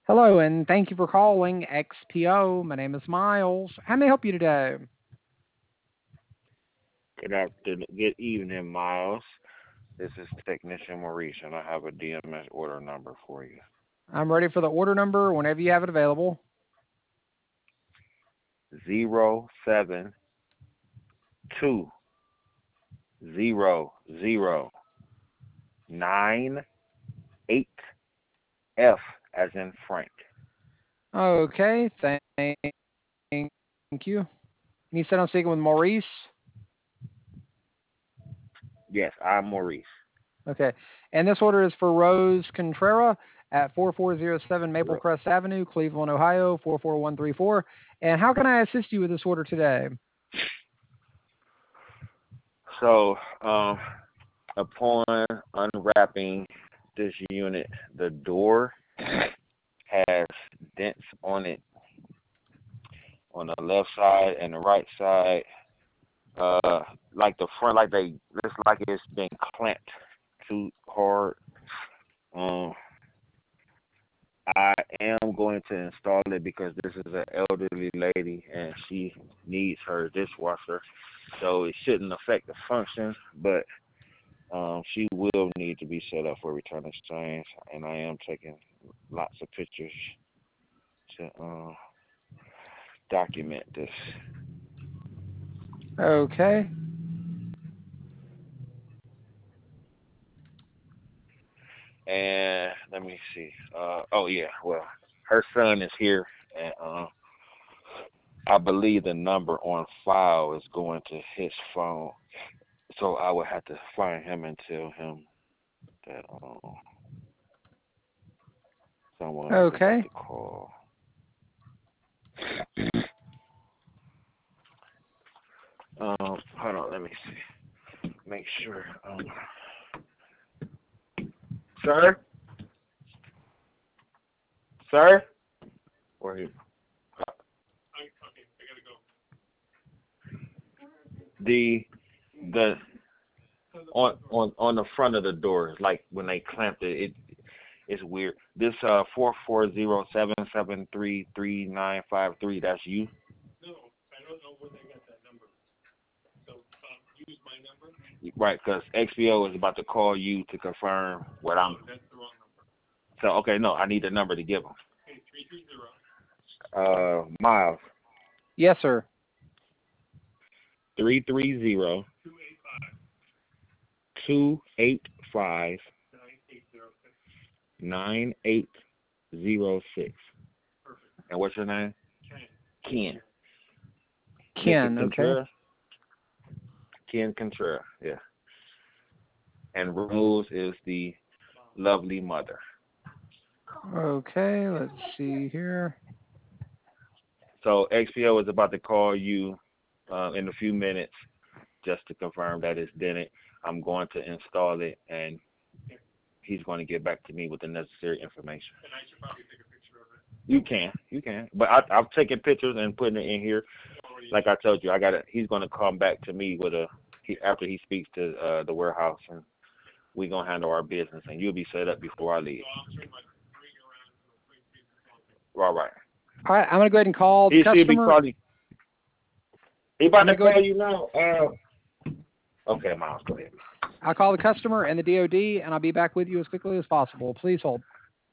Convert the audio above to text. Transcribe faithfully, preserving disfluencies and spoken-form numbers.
Hello, and thank you for calling X P O. My name is Miles. How may I help you today? Good afternoon, good evening, Miles. This is Technician Maurice, and I have a D M S order number for you. I'm ready for the order number whenever you have it available. Zero seven two zero zero nine eight F as in Frank. Okay, thank you. You said I'm speaking with Maurice. Yes, I'm Maurice. Okay, and this order is for Rose Contrera at four four zero seven Maple Ro- Crest Avenue, Cleveland, Ohio four four one three four. And how can I assist you with this order today? So, um, upon unwrapping this unit, the door has dents on it on the left side and the right side. Uh, like the front, like they, it's like it's been clamped too hard. Um, I am going to install it because this is an elderly lady and she needs her dishwasher, so it shouldn't affect the function, but um, she will need to be set up for return exchange, and I am taking lots of pictures to uh, document this. Okay. And let me see. Uh, oh yeah, well, her son is here, and uh, I believe the number on file is going to his phone, so I would have to find him and tell him that um, someone is about Okay. to call. Um, hold on, let me see. Make sure. Um, sir, sir, where you? The the on on on the front of the door, like when they clamped it, it it's weird. This uh four four zero seven seven three three nine five three. That's you, right? Because X P O is about to call you to confirm what I'm. So okay, no, I need the number to give them. Uh, Miles, Yes, sir. three three zero two eight five nine eight zero six. And what's your name? Ken. Mister Ken. Okay. Contreras. Ken Contreras. Yeah. And Rose is the lovely mother. Okay. Let's see here. So X P O is about to call you uh, in a few minutes just to confirm that it's dented. I'm going to install it, and he's going to get back to me with the necessary information. You can, you can, but I, I've taken pictures and putting it in here. Like I told you, I got to He's going to come back to me with a he, after he speaks to uh, the warehouse, and we're gonna handle our business, and you'll be set up before I leave. All right. All right. I'm going to go ahead and call the He should be customer. calling. He about I'm to going to go ahead. call you now. Uh, okay, Miles, go ahead. I'll call the customer and the D O D, and I'll be back with you as quickly as possible. Please hold.